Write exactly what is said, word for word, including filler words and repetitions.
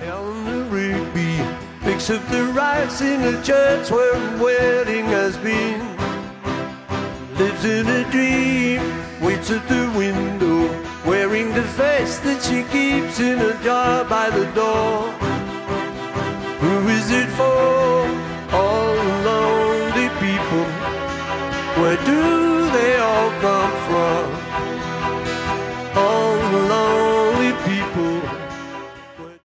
Eleanor Rigby picks up the rice in a church where a wedding has been. Lives in a dream, waits at the window, wearing the face that she keeps in a jar by the door. Who is it for? All lonely people. Where do